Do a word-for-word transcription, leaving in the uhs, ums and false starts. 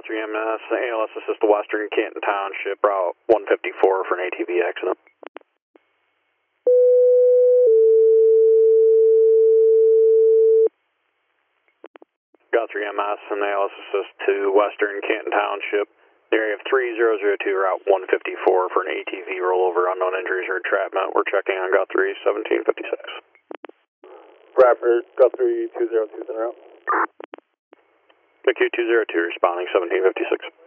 three M S, A L S assist to Western Canton Township, Route one fifty-four for an A T V accident. Got three M S and A L S assist to Western Canton Township, the area of three zero zero two, Route one fifty-four for an A T V rollover, unknown injuries or entrapment. We're checking on Got three, seventeen fifty-six. Bradford, Got three, two zero two, en route. M C two zero two responding, seventeen fifty-six.